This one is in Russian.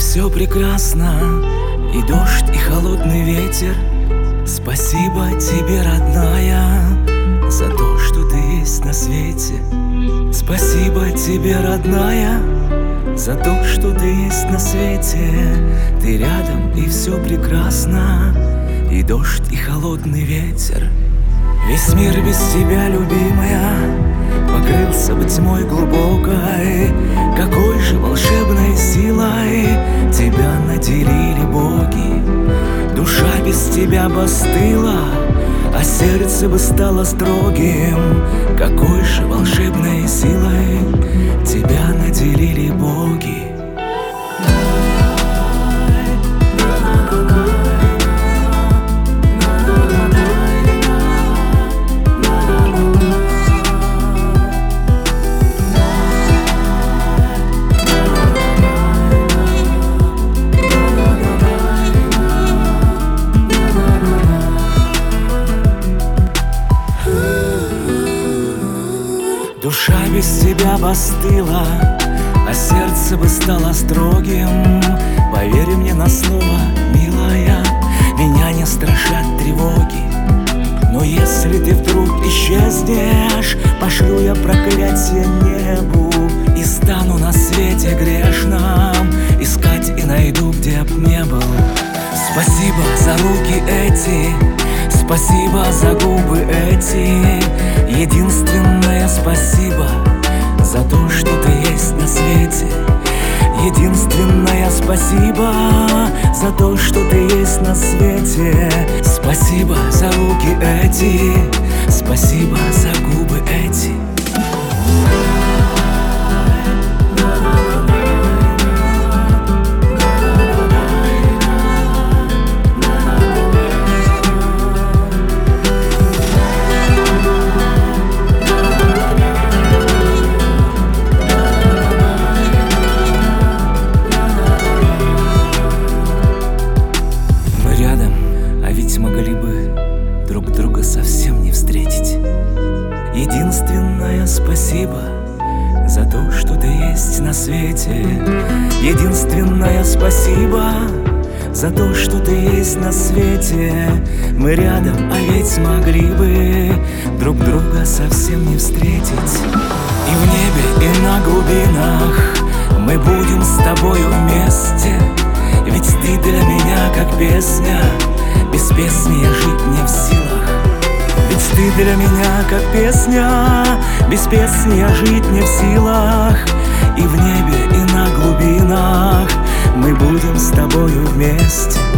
все прекрасно, и дождь, и холодный ветер. Спасибо тебе, родная, за то, что ты есть на свете. Спасибо тебе, родная, за то, что ты есть на свете. Ты рядом, и все прекрасно, и дождь, и холодный ветер. Весь мир без тебя, любимая, покрылся бы тьмой глубокой. Какой же волшебной силой тебя наделили боги. Душа без тебя бы остыла, а сердце бы стало строгим. Какой же волшебной силой тебя наделили боги. Душа без тебя бы остыла, а сердце бы стало строгим. Поверь мне на слово, милая, меня не страшат тревоги. Но если ты вдруг исчезнешь, пошлю я проклятие небу и стану на свете грешном искать и найду, где б не был. Спасибо за руки эти, спасибо за губы эти. Единственное спасибо за то, что ты есть на свете. Единственное спасибо за то, что ты есть на свете. Спасибо за руки эти, спасибо за губы эти. Могли бы друг друга совсем не встретить. Единственное спасибо за то, что ты есть на свете. Единственное спасибо за то, что ты есть на свете. Мы рядом, а ведь могли бы друг друга совсем не встретить. И в небе, и на глубинах мы будем с тобою вместе. Ведь ты для меня как песня, без песни я жить не в силах. Ведь ты для меня как песня, без песни я жить не в силах. И в небе, и на глубинах мы будем с тобою вместе.